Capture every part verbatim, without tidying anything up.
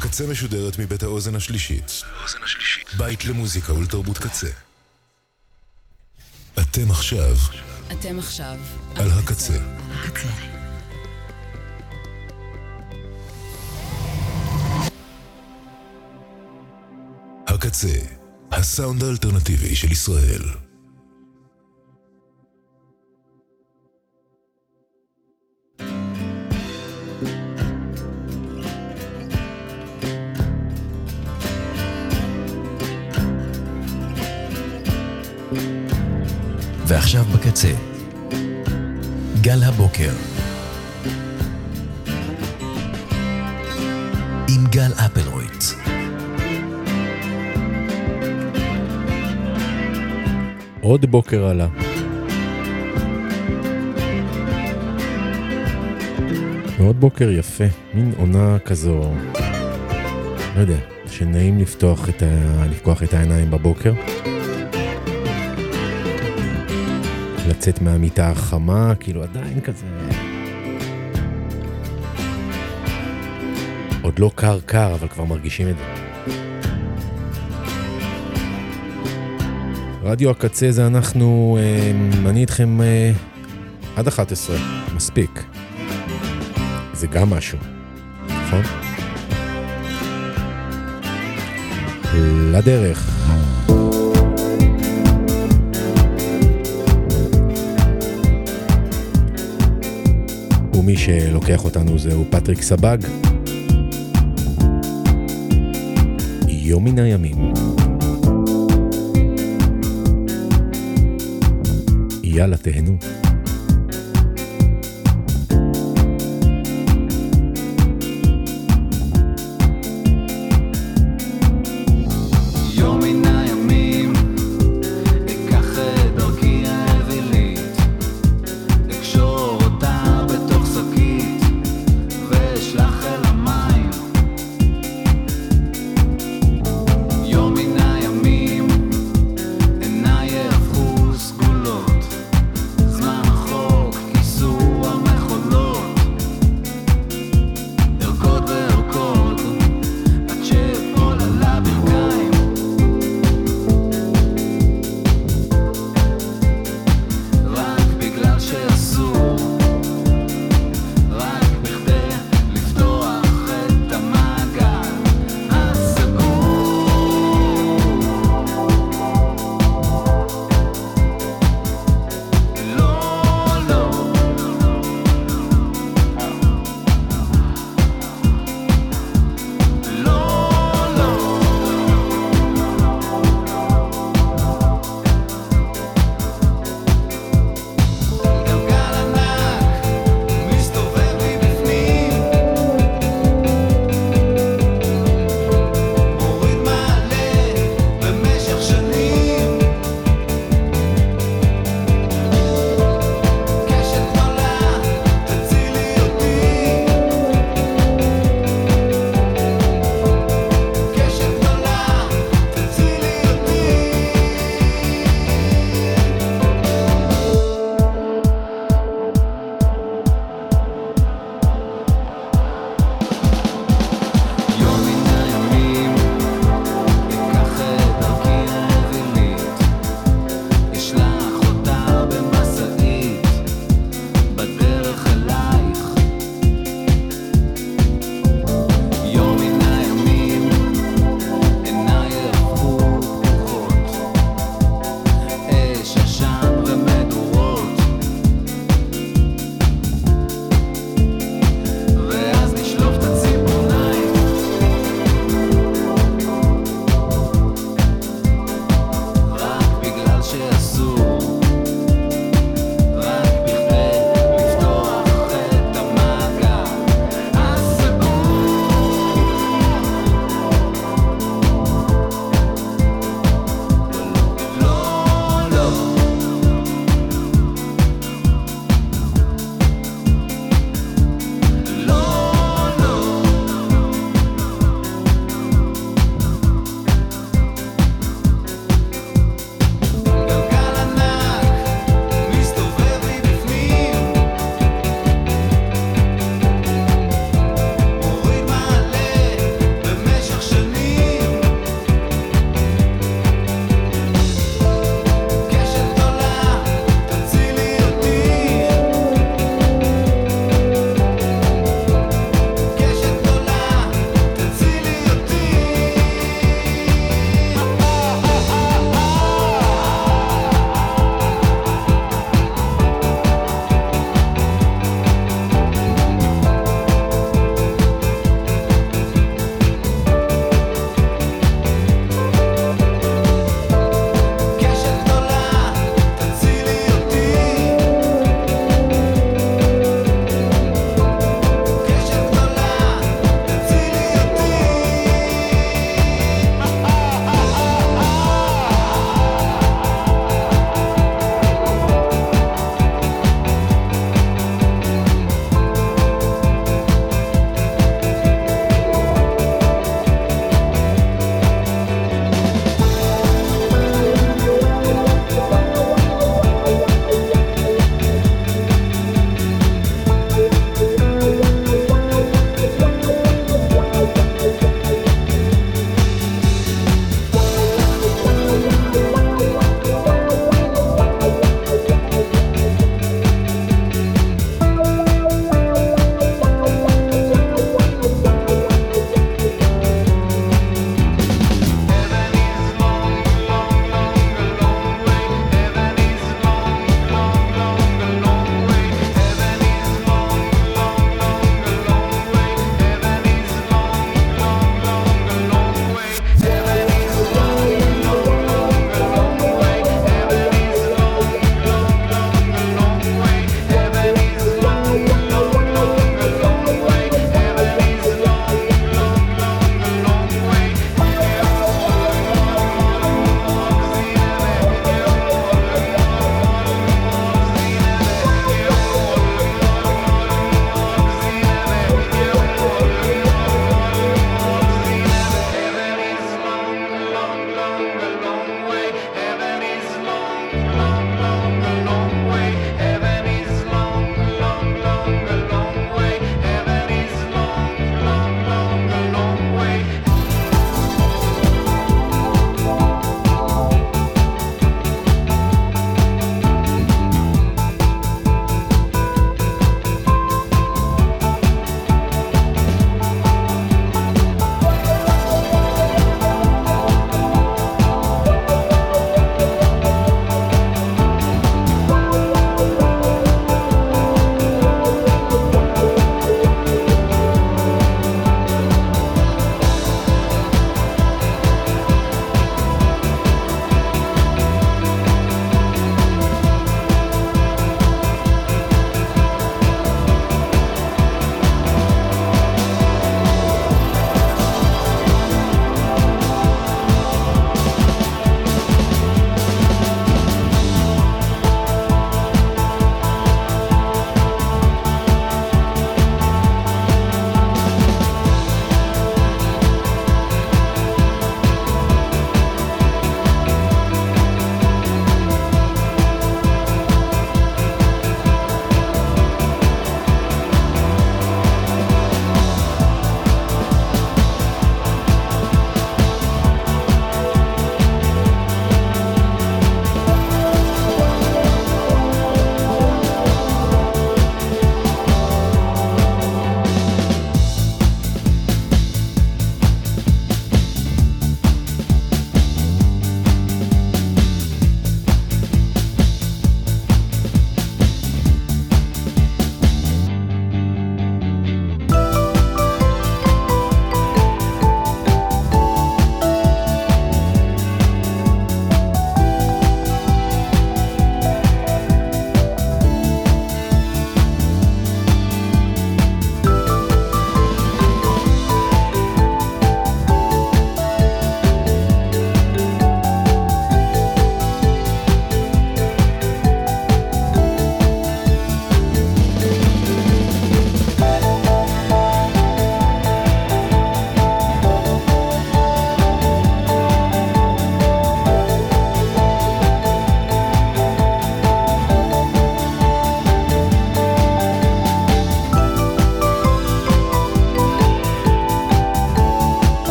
הקצה משודרת מבית האוזן השלישית. בית למוזיקה ולתרבות קצה. אתם עכשיו. אתם עכשיו. על הקצה. הקצה. הקצה, הסאונד האלטרנטיבי של ישראל. ועכשיו בקצה, גל הבוקר עם גל אפלרויץ. עוד בוקר עלה. מאוד בוקר יפה, מין עונה כזו, לא יודע, שנעים לפתוח את ה... לפקוח את העיניים בבוקר. לצאת מהמיטה החמה, כאילו עדיין כזה... עוד לא קר קר, אבל כבר מרגישים את זה. רדיו הקצה זה אנחנו, אה, אני איתכם אה, עד אחת עשרה, מספיק. זה גם משהו, נכון? לדרך. ומי שלוקח אותנו זהו פטריק סבג. יום מן הימים. יאללה, תהנו. זמן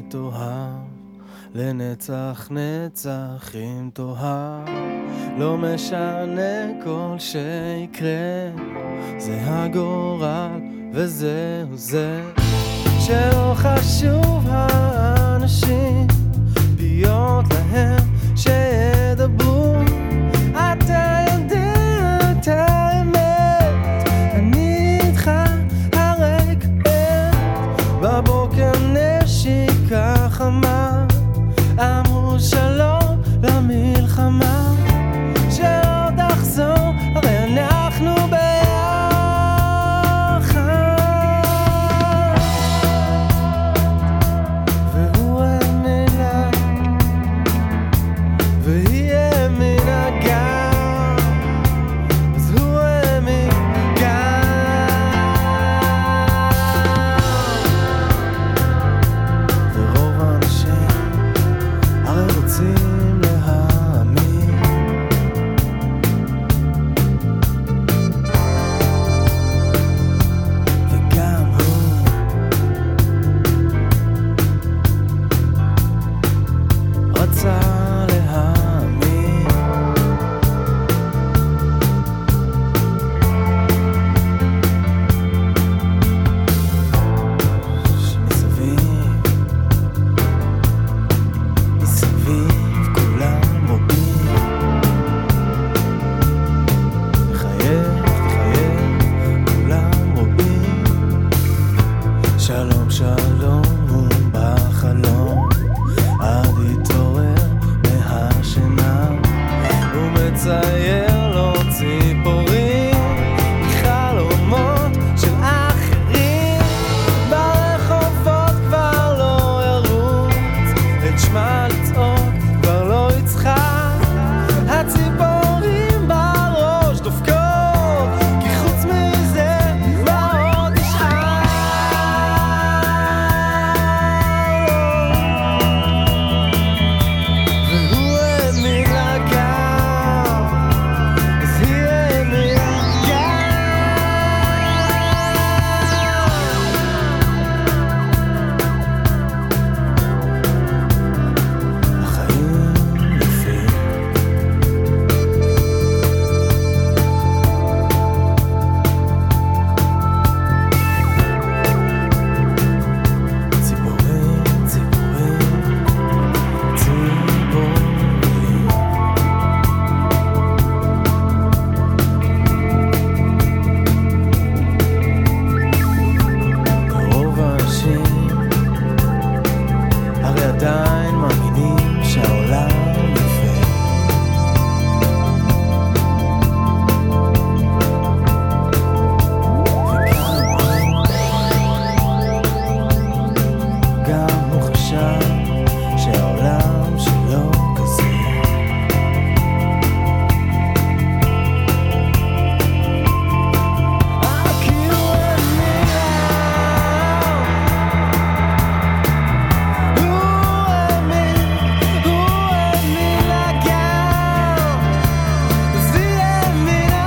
שתאהב לנצח נצח אם תאהב, לא משנה כל שיקרה, זה הגורל וזהו זה, שלא חשוב האנשים, פיות להם שידברו, אתה יודע את האמת, אני איתך הרג עת, בבוקר נשיקה חמה, אמרו שלום למלחמה, שלא תחזור, הרי אנחנו ביחד, והוא האמינה והיא האמינה גם, אז הוא האמין גם, ורוב האנשים הרי רוצים להאמין, וגם הוא רצה להאמין, שמסביב מסביב כולם רואים, לחייך לחייך כולם רואים, שלום שלום הוא בחלום, עד יתעורר מהשינה, הוא מצייר לו ציפורים מחלומות של אחרים, ברחובות כבר לא ירוץ, את שמה לצעוק כבר לא יצחק, הציפורים בראש דופקות, כי חוץ מזה מה עוד נשאר, והוא האמין לה גם, אז היא האמינה גם, החיים יפים, ציפורים, ציפורים, ציפורים, רוב האנשים הרי עדיין מאמינים שהעולם יפה, וגם הוא חשב שהעולם שלו כזה, כי הוא האמין לה, הוא האמין, הוא האמין לה גם, אז היא האמינה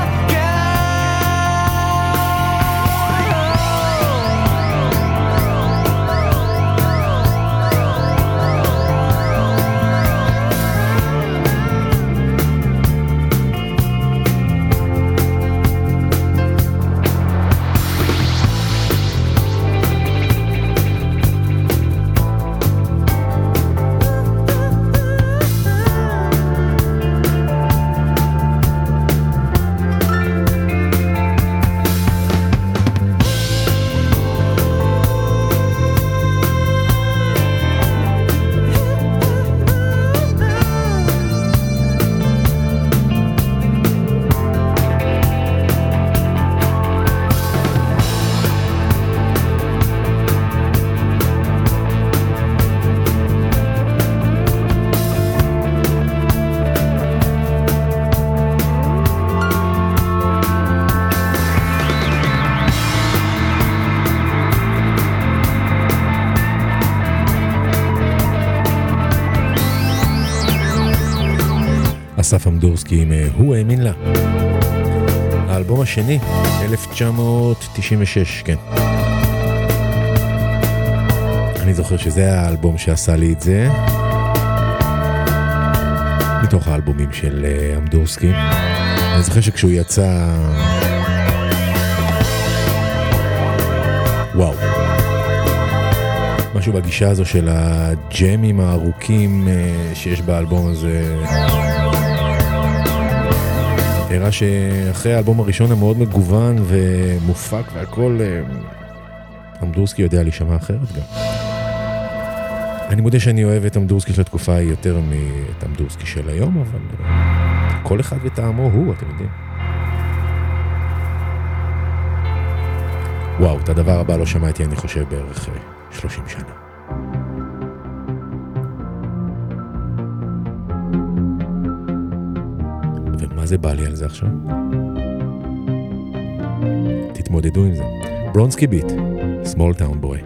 אסף אמדורסקי עם אה, הוא האמין לה. האלבום השני, אלף תשע מאות תשעים ושש, כן. אני זוכר שזה האלבום שעשה לי את זה, מתוך האלבומים של אמדורסקי. אני זוכר שכשהוא יצא, וואו, משהו בגישה הזו של הג'מים הארוכים שיש באלבום הזה, הראה שאחרי האלבום הראשון המאוד מגוון ומופק והכל, אמדורסקי יודע להישמע אחרת גם. אני מודה שאני אוהב את אמדורסקי של התקופה ההיא יותר מאת אמדורסקי של היום, אבל כל אחד וטעמו הוא, אתם יודעים. וואו, את הדבר הבא לא שמעתי, אני חושב, בערך שלושים שנה. ומה זה בא לי על זה עכשיו? תתמודדו עם זה. ברונסקי ביט, Small Town Boy.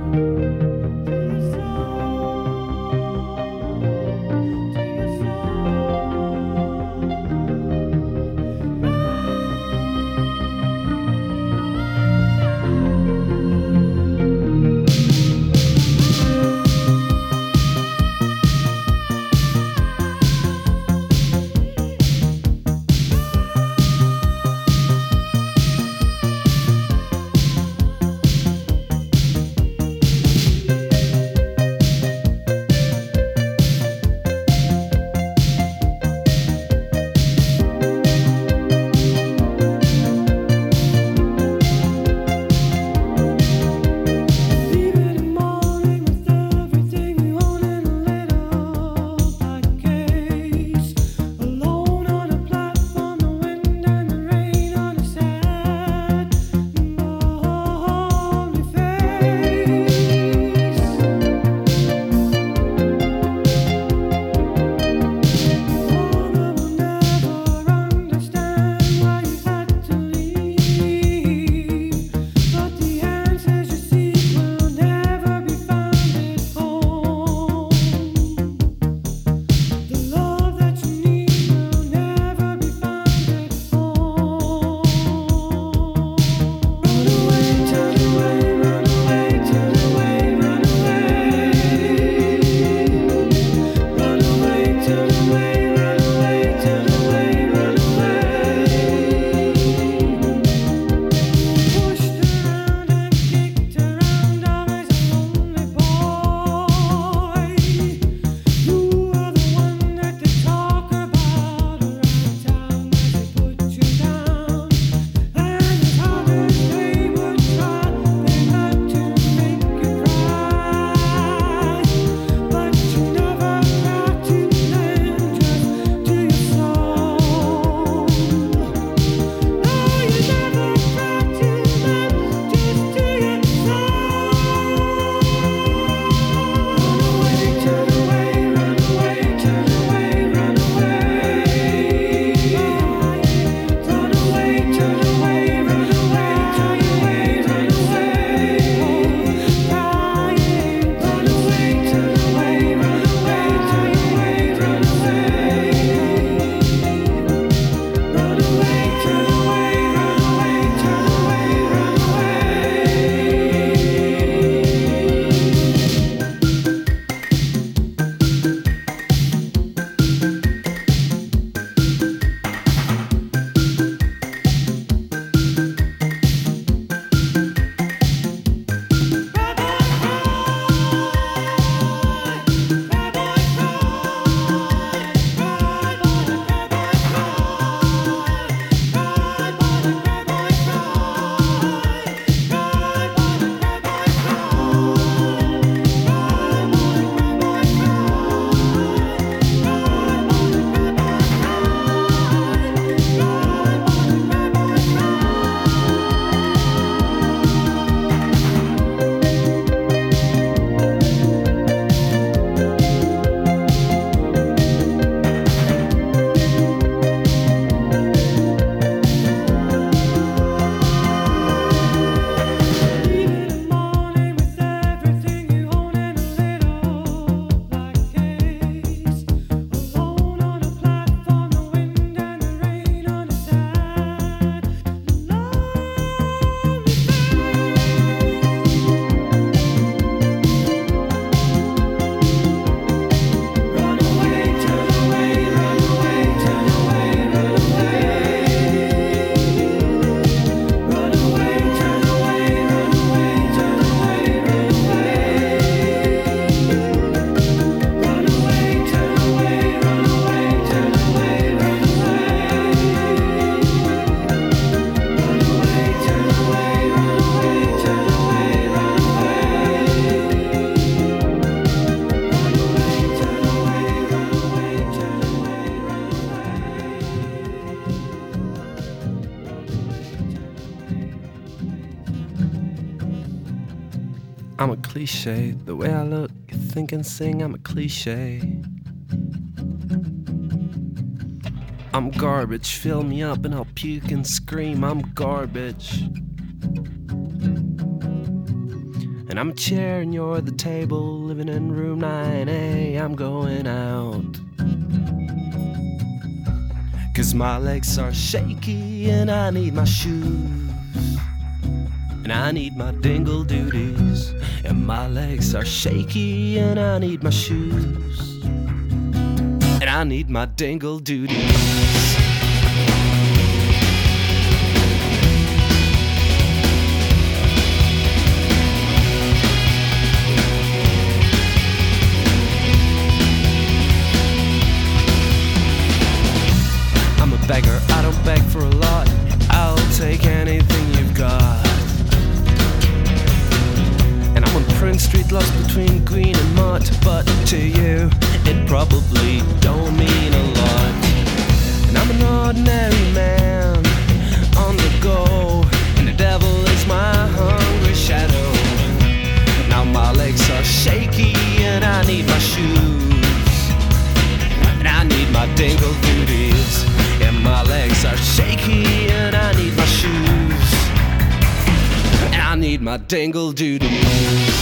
I'm a cliche. The way I look, think and sing, I'm a cliche. I'm garbage, fill me up and I'll puke and scream, I'm garbage. And I'm a chair and you're the table, living in room nine A, I'm going out. Cause my legs are shaky and I need my shoes. And I need my dingle duties. And my legs are shaky and I need my shoes. And I need my dingle duties. I'm a beggar, I don't beg for a lot. I'll take anything you've got. And I'm on Prince Street, lost between Green and Mott. But to you, it probably don't mean a lot. And I'm an ordinary man, on the go. And the devil is my hungry shadow. Now my legs are shaky and I need my shoes. And I need my dingle duties. And my legs are shaky and I need my shoes. And I need my dingle duties.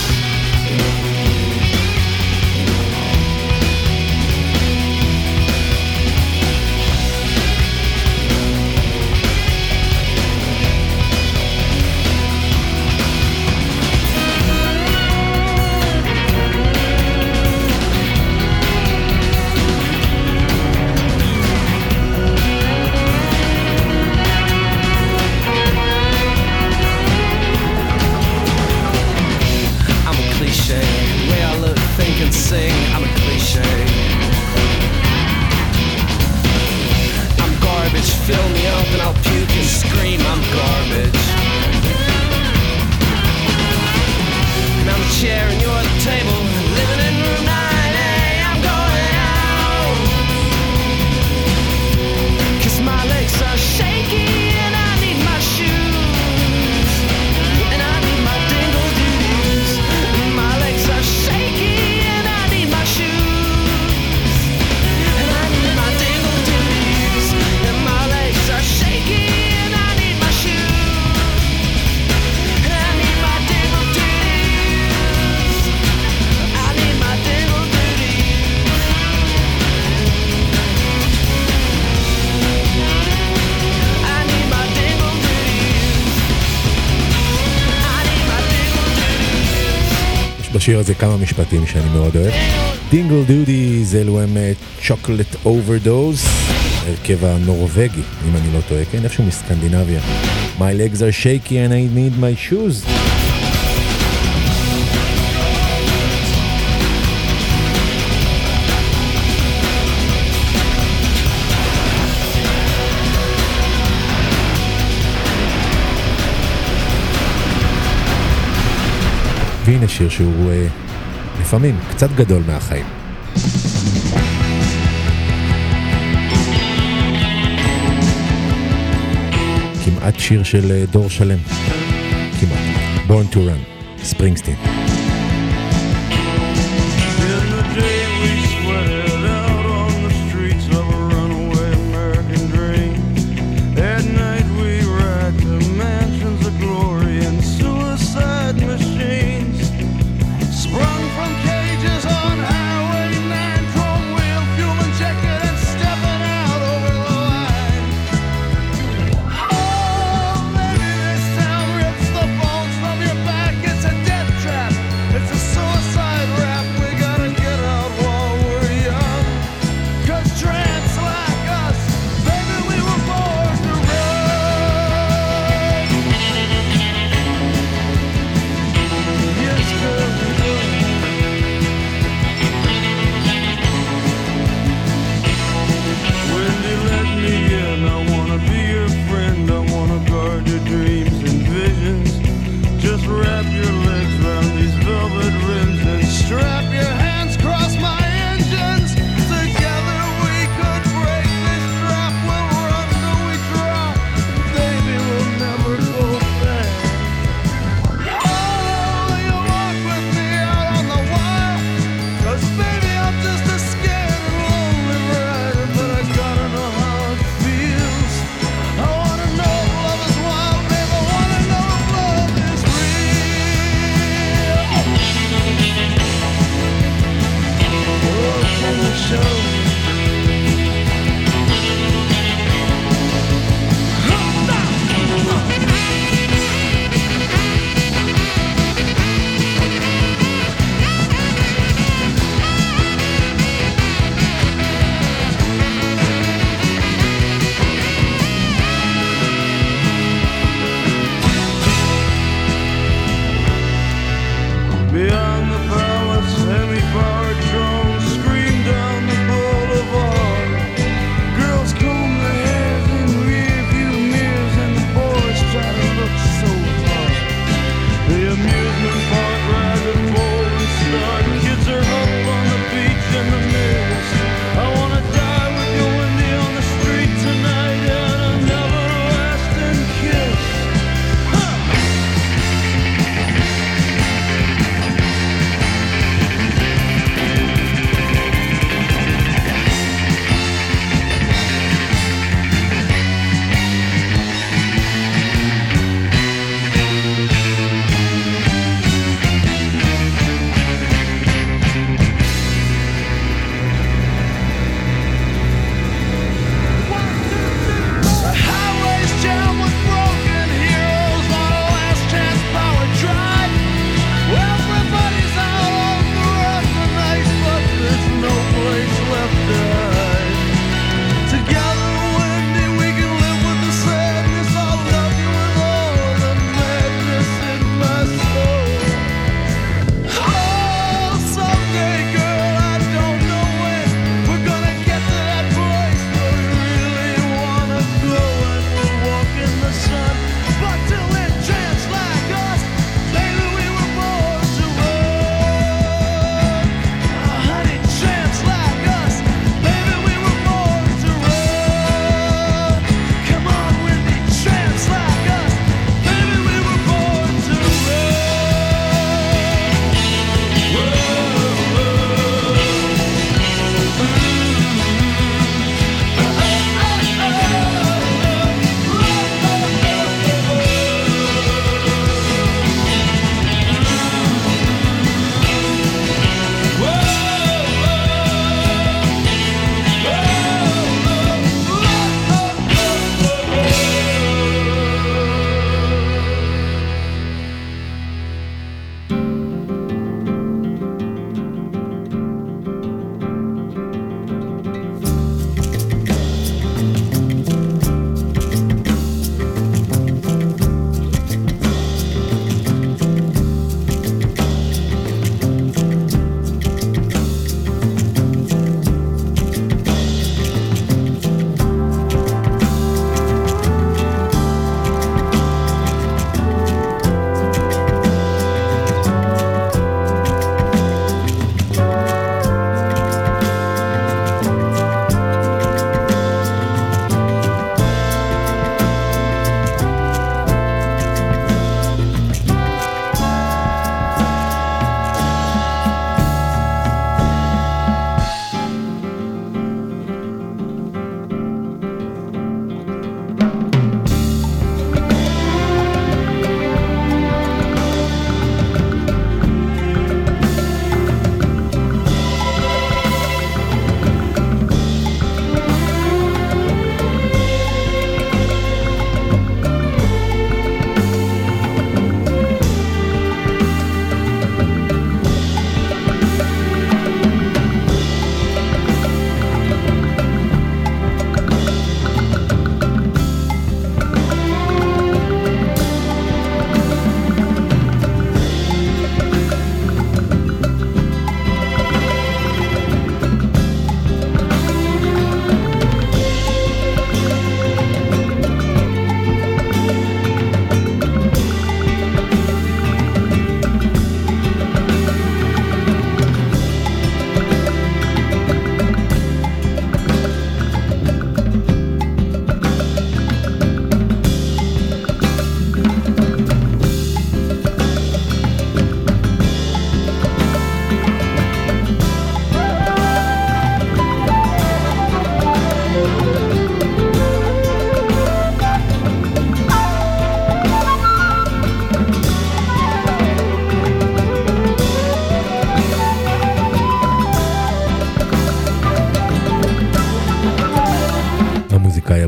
Sing, I'm a cliche. I'm garbage, fill me up and I'll puke and scream, I'm garbage. And I'm a chair and you're the table, living in room nine A, I'm going out. Cause my legs are shaky and I need my shoes. And I need my dingle duties. And my legs are shaky. בשיר הזה כמה משפטים שאני מאוד אוהב. דינגל דודיז, אלו הם צ'וקולט אוברדוז, הרכב הנורווגי, אם אני לא טועה, כן, איפשהו מסקנדינביה. My legs are shaky and I need my shoes. והנה שיר שהוא אה, לפעמים קצת גדול מהחיים. כמעט שיר של אה, דור שלם. כמעט. Born to Run, ספרינגסטין. Trap.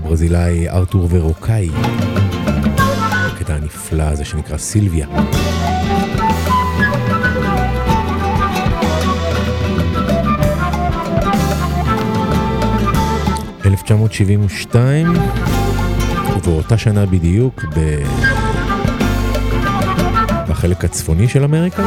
הברזילאי ארתור ורוקאי. הקטע הנפלא הזה שנקרא סילביה. אלף תשע מאות שבעים ושתיים, ובאותה שנה בדיוק ב... בחלק הצפוני של אמריקה,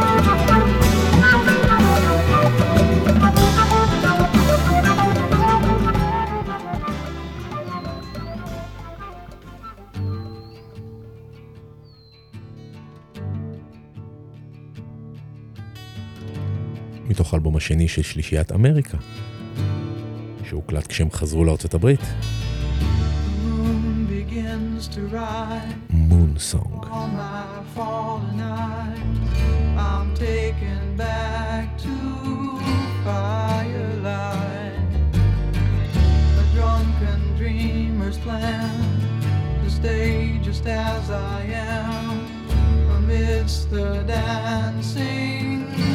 מתוך האלבום השני של שלישיית אמריקה, שהוקלט כשהם חזרו לארצות הברית. Moon Song. I'm taken back to firelight, a drunken dreamer's plan to stay just as I am amidst the dancing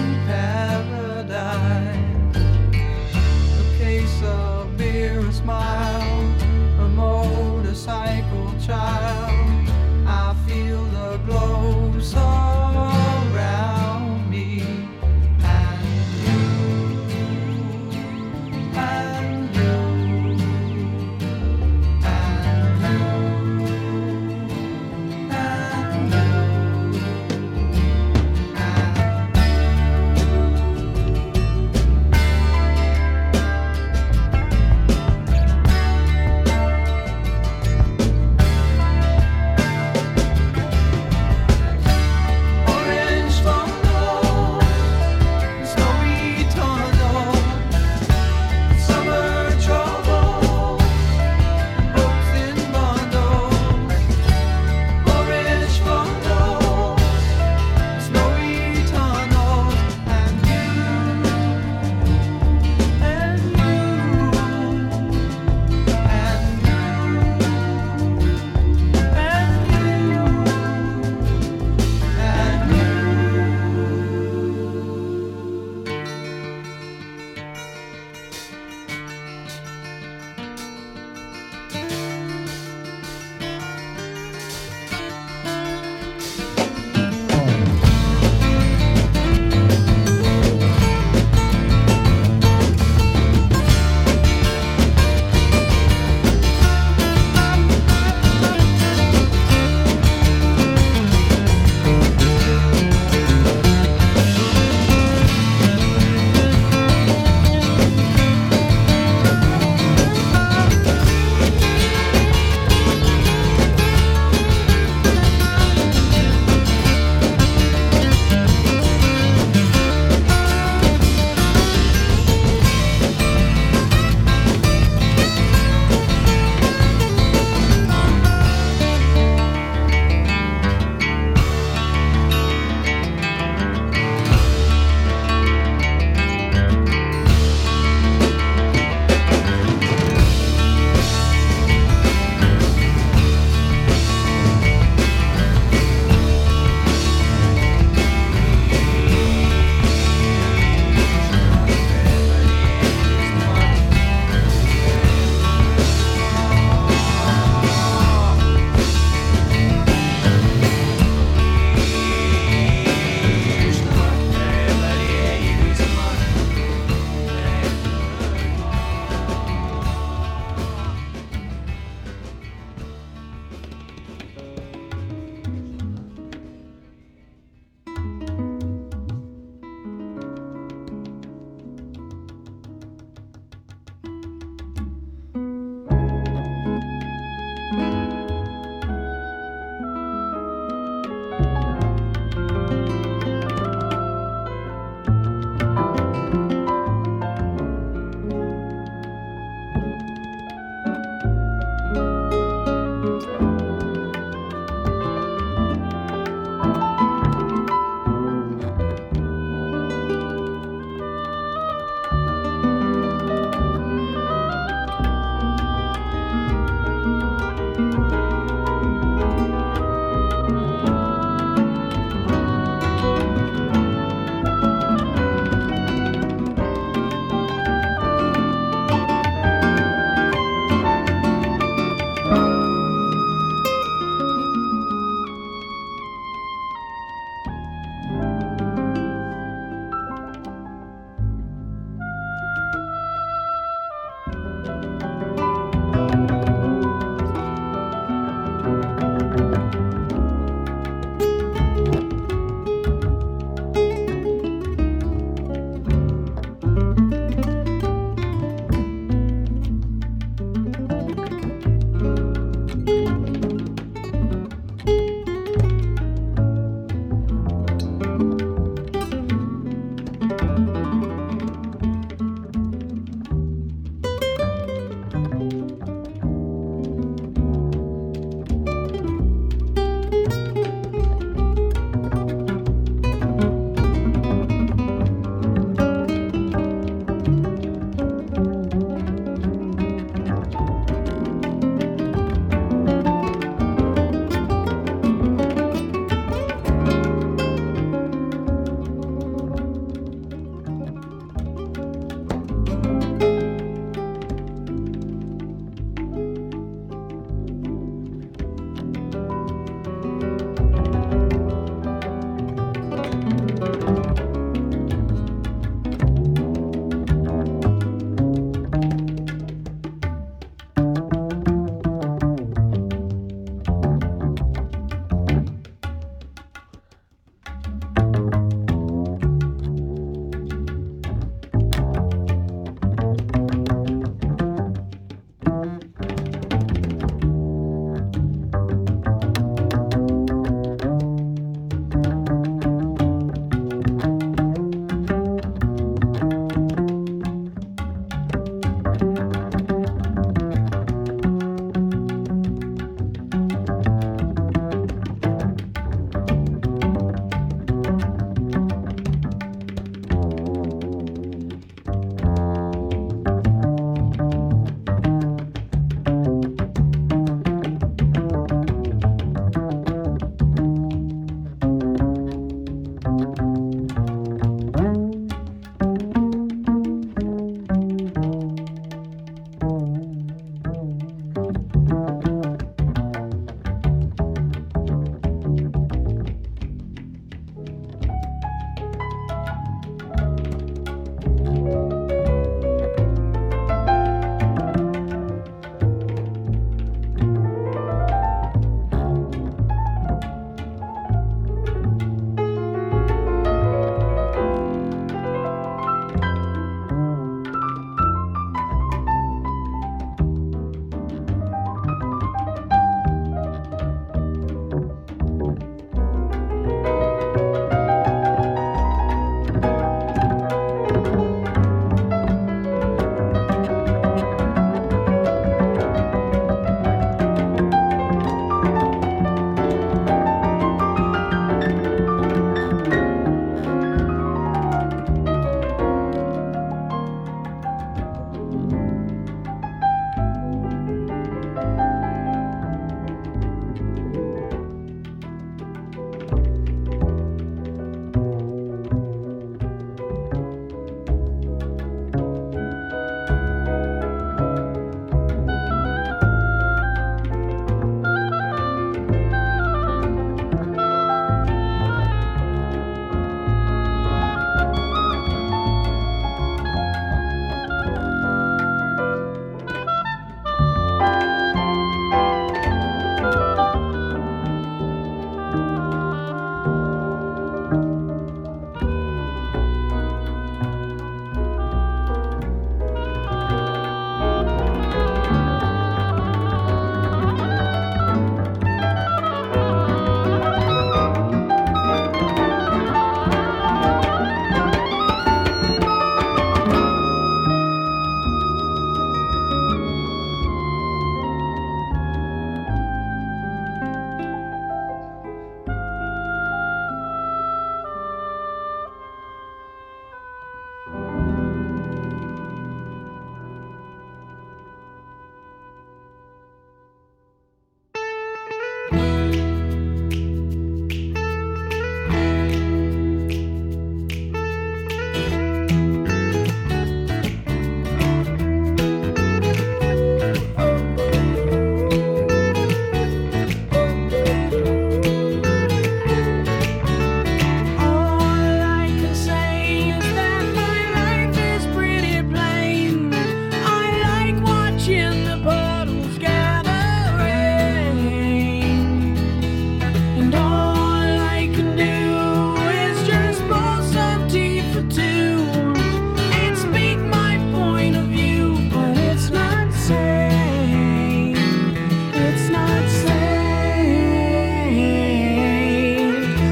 paradise. A case of beer, a smile, a motorcycle child. I feel the glow surround me, and you, and you, and you, and you, and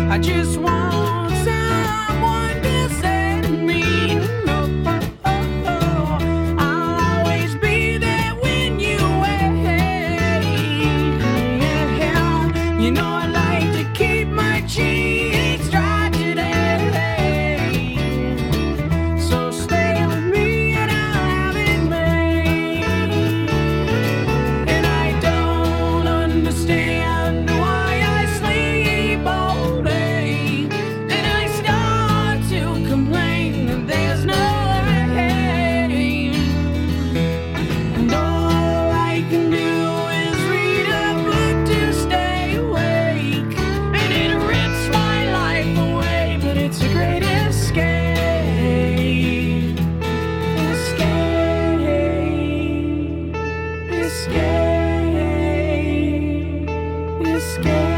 I just want someone to say to me, no, oh, oh, oh, I'll always be there when you wait. Yeah, you know I like to keep my cheeks dry today. So stay with me and I'll have it made. And I don't understand why I sleep all day. And I start to complain that there's no rain. And all I can do is read a book to stay awake. And it rips my life away, but it's a great escape. Escape. Escape. Escape.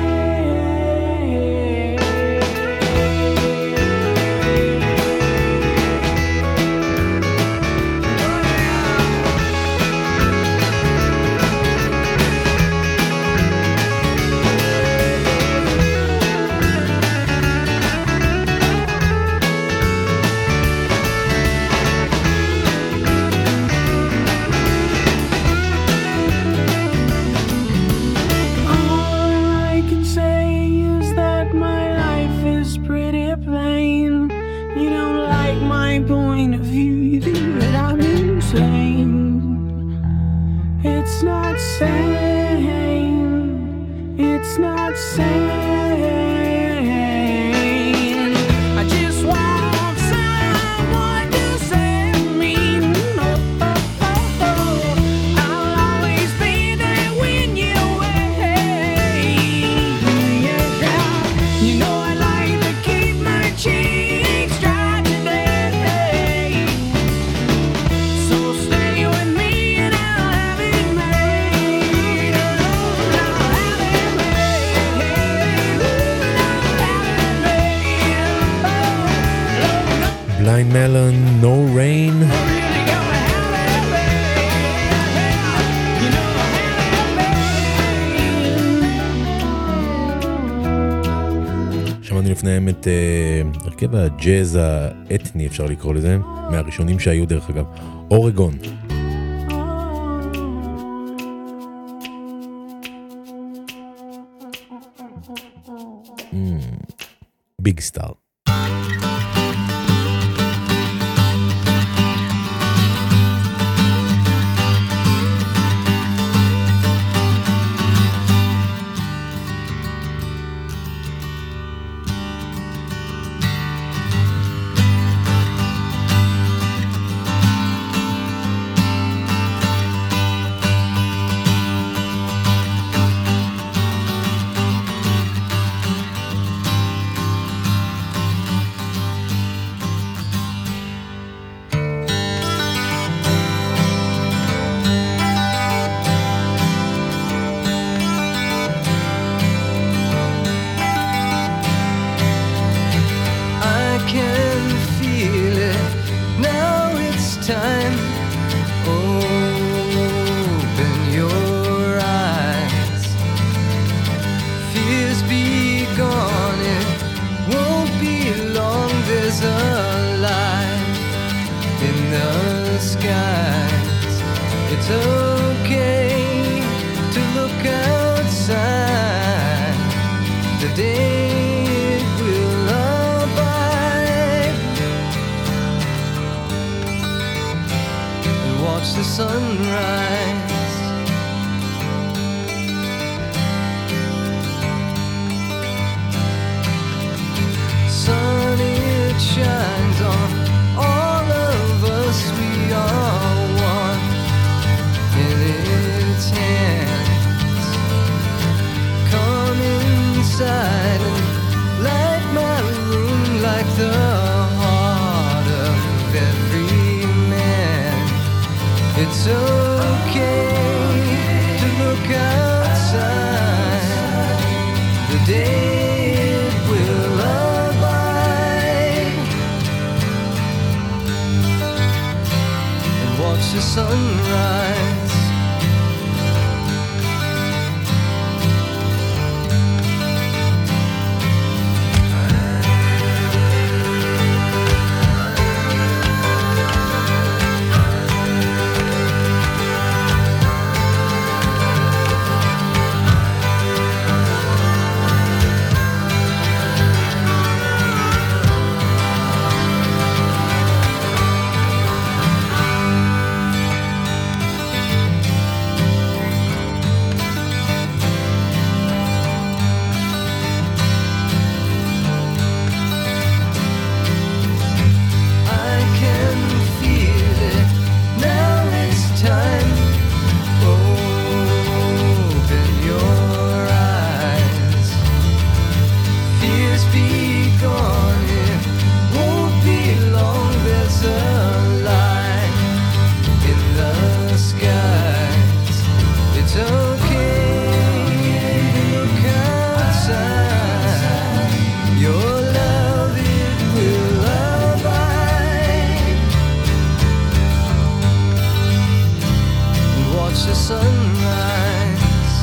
All I can say is that my life is pretty plain. You don't like my point of view, you think that I'm insane. It's not sane. It's not sane. I just want someone to say to me, no, oh, oh, oh, I'll always be there when you wait. Yeah, you know I like to keep my cheeks dry today. So stay with me and I'll have it made. I'll have it made. I'll have it made. Blind Melon, No Rain. Really gonna have it made. You know I have it made. שמענו לפניהם את אה, הרכב הג'אז האתני, אפשר לקרוא לזה, מהראשונים שהיו דרך אגב, אורגון. ביג סטאר. I can feel it. Now it's time. Open your eyes. Fears be gone. It won't be long. There's a light in the skies. It's okay to look outside. The day will abide and watch the sunrise. Sun, it shines on all of us. We are one in its hands. Come inside and light my room like the heart of every man. It's okay to look outside. The day it will abide and watch the sunrise. his feet gone. It won't be long, there's a light in the skies. It's okay, look outside. Your love, it will abide. And watch the sunrise.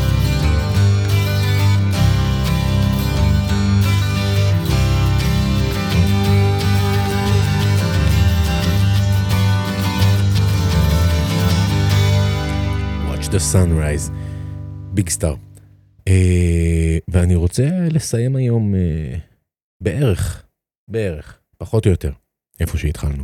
Watch the sunrise, ביג סטאר. אה, ואני רוצה לסיים היום אה, בערך, בערך, פחות או יותר, איפה שהתחלנו.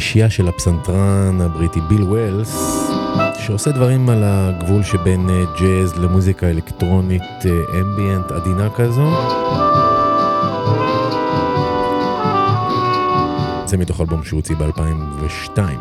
השלישייה של הפסנתרן הבריטי ביל ווילס, שעושה דברים על הגבול שבין ג'אז למוזיקה אלקטרונית אמביאנט עדינה כזו. זה מתוך אלבום שהוא הוציא ב-אלפיים ושתיים.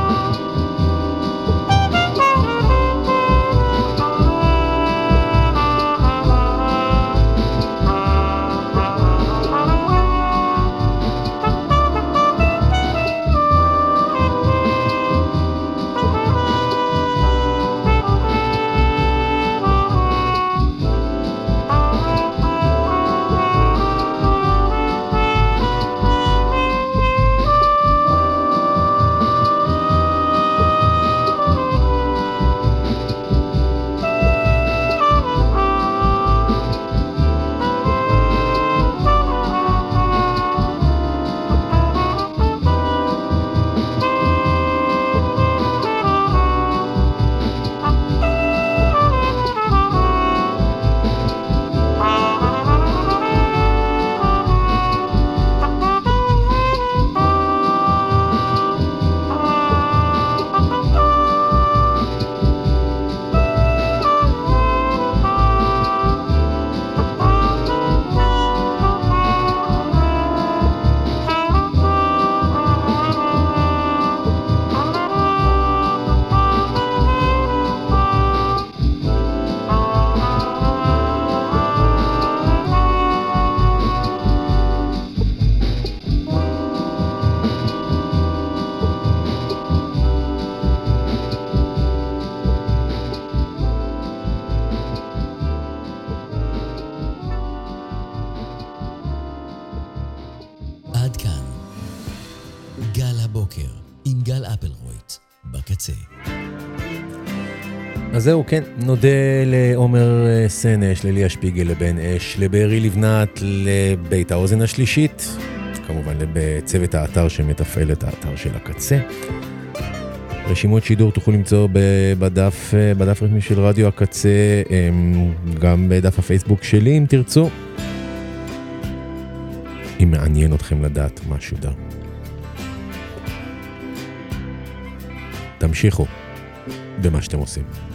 עד כאן גל הבוקר עם גל אפלרויט בקצה. אז זהו, כן, נודה לעומר סנש, לליה שפיגל, לבן אש, לבארי לבנת, לבית האוזן השלישית, כמובן בצוות האתר שמתפעל את האתר של הקצה. רשימות שידור תוכלו למצוא בדף, בדף רשמי של רדיו הקצה, גם בדף הפייסבוק שלי אם תרצו. אם מעניין אתכם לדעת מה שודר. תמשיכו במה שאתם עושים.